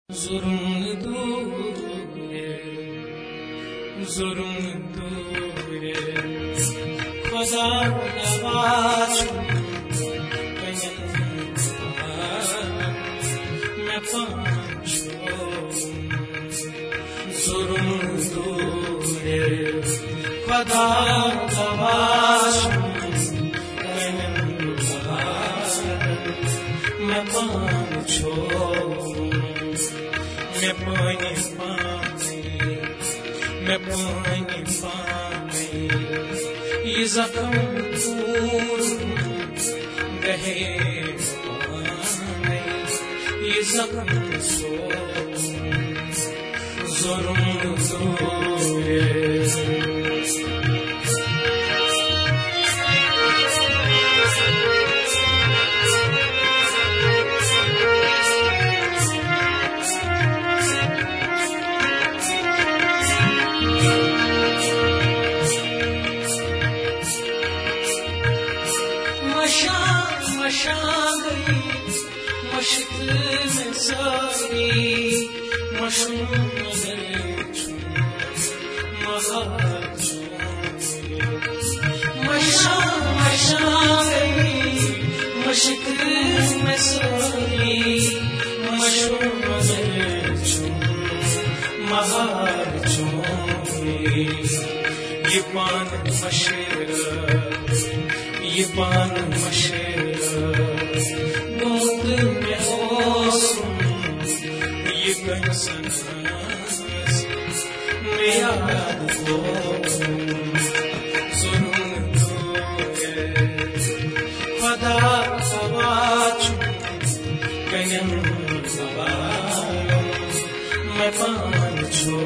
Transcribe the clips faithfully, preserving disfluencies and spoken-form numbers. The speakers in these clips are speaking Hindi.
जुर्म दूरे जुर्म दूरे खुदा नवाज मैं पाँचो जुर्म दूरे खुदा नवाज मैं पाँचो मैं पानी पानी मैं पानी पानी ये जख्म दूर गहे पानी ये जख्म सो जुर्म दूरे ये पान मशेरा ये पान मशेरा दूध में ओसुम ये कंसन में याद को जुर्म दूरे खुदा सवाचु कयन सवालो मैं पाँचो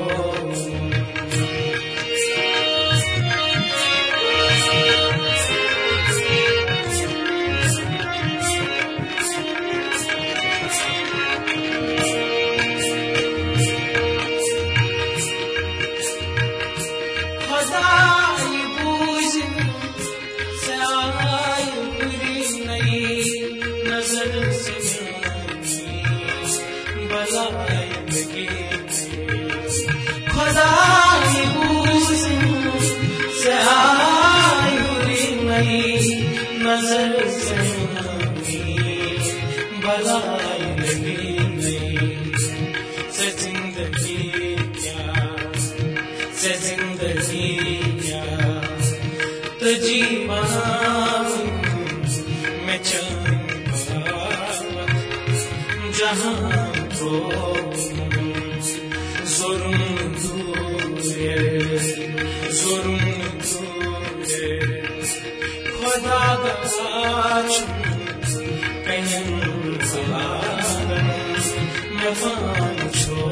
नजर से बलाई लगी नहीं से जिंदगी क्या से जिंदगी क्या तो जीवन में चल जहाँ तो जुर्म दूरे जुर्म दूरे खुदा गवाच कयन सवालन मैं पाँचो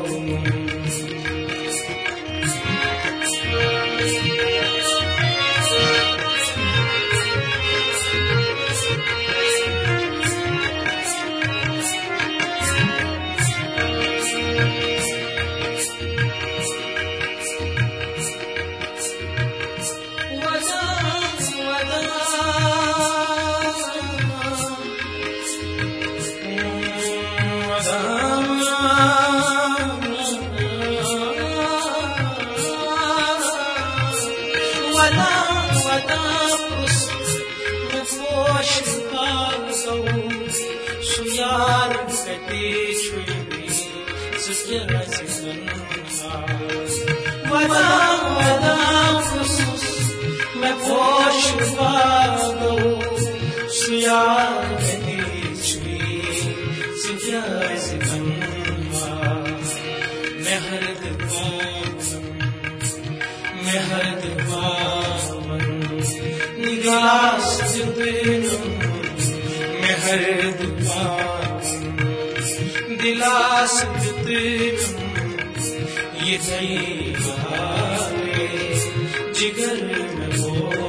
मैं पोश पागो सुयार मैं हरद पावन मैं हरद पावन निगास दिनों मैं हरद पावन दिलास दिनों ये दई बहारे जिगर में हो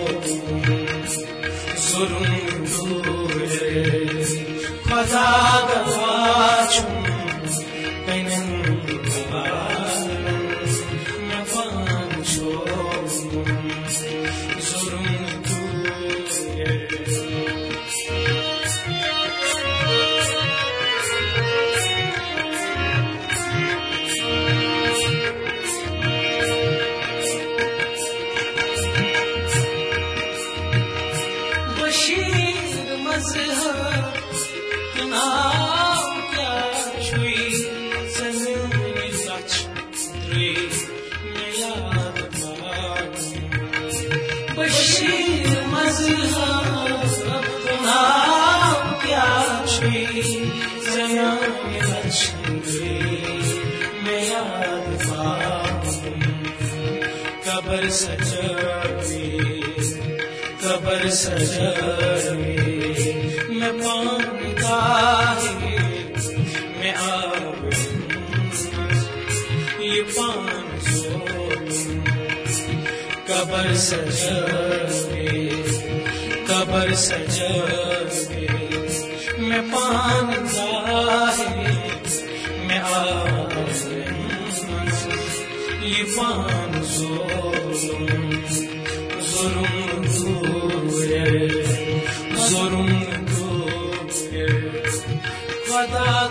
जुर्म दूरे खुदा गवाचू कयन सवालन मैं पाँचो जुर्म दूरे कबर सजावी कबर सजावी मैं पानी दाही मैं आब ये पान सोलूं कबर सजावी कबर सजावी मैं पानी दाही मैं आब ये पान सोलूं जुल्म दूर जुल्म दूर खुदा